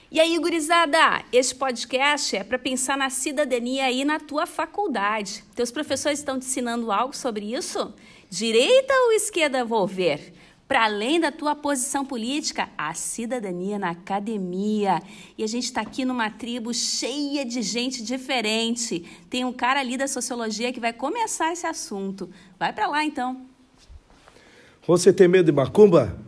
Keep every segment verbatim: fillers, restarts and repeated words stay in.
E aí, gurizada, este podcast é para pensar na cidadania aí na tua faculdade. Teus professores estão te ensinando algo sobre isso? Direita ou esquerda, vou ver. Para além da tua posição política, a cidadania na academia. E a gente está aqui numa tribo cheia de gente diferente. Tem um cara ali da sociologia que vai começar esse assunto. Vai para lá, então. Você tem medo de macumba?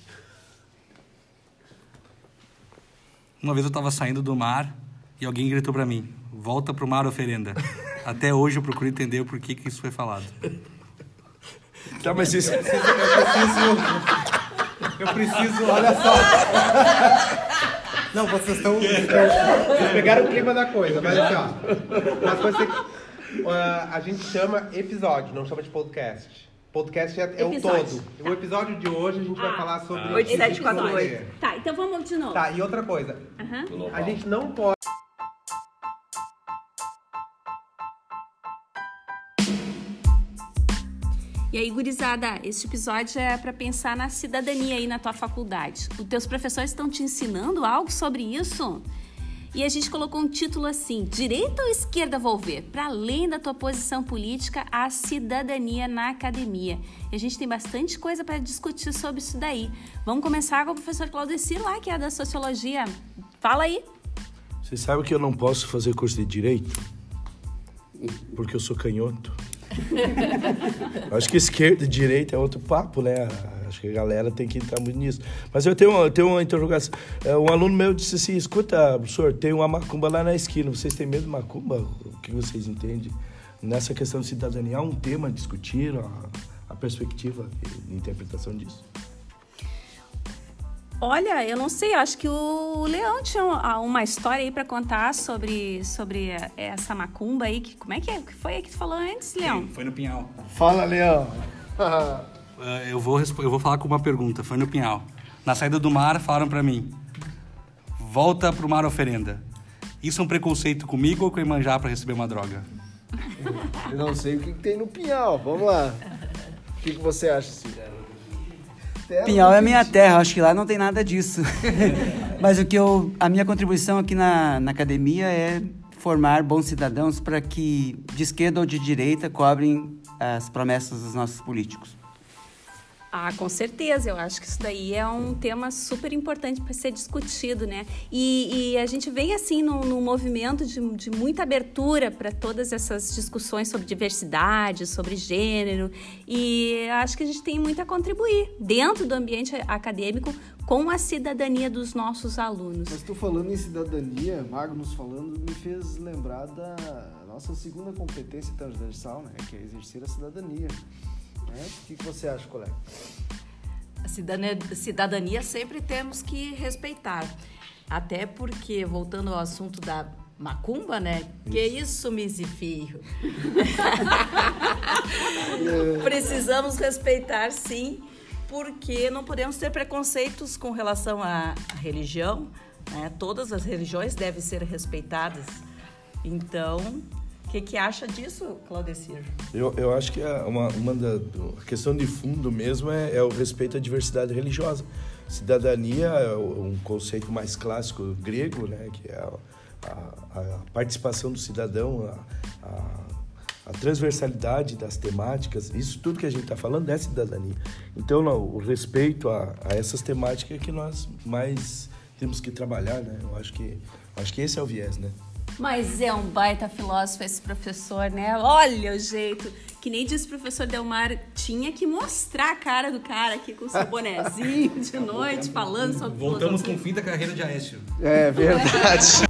Uma vez eu estava saindo do mar e alguém gritou para mim: volta pro mar, oferenda. Até hoje eu procuro entender o porquê que isso foi falado. Tá, mas isso... Eu preciso... Eu preciso... Olha só. Não, vocês estão... Vocês pegaram o clima da coisa, mas assim, ó. As coisas tem... uh, a gente chama episódio, não chama de podcast. Podcast é, é o todo. O episódio de hoje a gente ah, vai falar sobre... Ah, oito sete quatro oito. Tá, então vamos de novo. Tá, e outra coisa. Uhum. A gente não pode... E aí, gurizada, esse episódio é para pensar na cidadania aí na tua faculdade. Os teus professores estão te ensinando algo sobre isso? E a gente colocou um título assim: Direita ou esquerda, vou ver? Para além da tua posição política, a cidadania na academia. E a gente tem bastante coisa para discutir sobre isso daí. Vamos começar com o professor Claudecir lá, que é da sociologia. Fala aí. Você sabe que eu não posso fazer curso de direito? Porque eu sou canhoto. Acho que esquerda e direita é outro papo, né? Acho que a galera tem que entrar muito nisso. Mas eu tenho, eu tenho uma interrogação. Um aluno meu disse assim: escuta, professor, tem uma macumba lá na esquina. Vocês têm medo de macumba? O que vocês entendem? Nessa questão de cidadania, há um tema a discutir, a, a perspectiva de interpretação disso? Olha, eu não sei, acho que o Leão tinha uma história aí para contar sobre, sobre essa macumba aí. Que, como é que, é? que foi aí que tu falou antes, Leão? Foi no Pinhal. Fala, Leão. uh, eu, vou, eu vou falar com uma pergunta. Foi no Pinhal. Na saída do mar, falaram para mim: volta pro mar, oferenda. Isso é um preconceito comigo ou com o Iemanjá para receber uma droga? Eu não sei o que, que tem no Pinhal. Vamos lá. O que, que você acha, Cid? Pinhal é a minha terra, acho que lá não tem nada disso. Mas o que eu, a minha contribuição aqui na, na academia é formar bons cidadãos para que, de esquerda ou de direita, cobrem as promessas dos nossos políticos. Ah, com certeza. Eu acho que isso daí é um tema super importante para ser discutido, né? E, e a gente vem, assim, num, num movimento de, de muita abertura para todas essas discussões sobre diversidade, sobre gênero. E acho que a gente tem muito a contribuir dentro do ambiente acadêmico com a cidadania dos nossos alunos. Mas tu falando em cidadania, Magnus falando, me fez lembrar da nossa segunda competência transversal, né? Que é exercer a cidadania. É? O que você acha, colega? A cidadania, cidadania sempre temos que respeitar. Até porque, voltando ao assunto da macumba, né? Isso. Que isso, misifio? Precisamos respeitar, sim, porque não podemos ter preconceitos com relação à, à religião, né? Todas as religiões devem ser respeitadas. Então... O que, que acha disso, Claudecir? Eu, eu acho que é uma, uma da a questão de fundo mesmo é, é o respeito à diversidade religiosa. Cidadania é um conceito mais clássico grego, né, que é a, a, a participação do cidadão, a, a, a transversalidade das temáticas. Isso tudo que a gente está falando é cidadania. Então, não, o respeito a, a essas temáticas é que nós mais temos que trabalhar, né? Eu acho que, acho que esse é o viés, né? Mas é um baita filósofo esse professor, né? Olha o jeito. Que nem disse o professor Delmar, tinha que mostrar a cara do cara aqui com o seu bonezinho de noite, falando sobre Voltamos filosofia. Com o fim da carreira de Aécio. É verdade.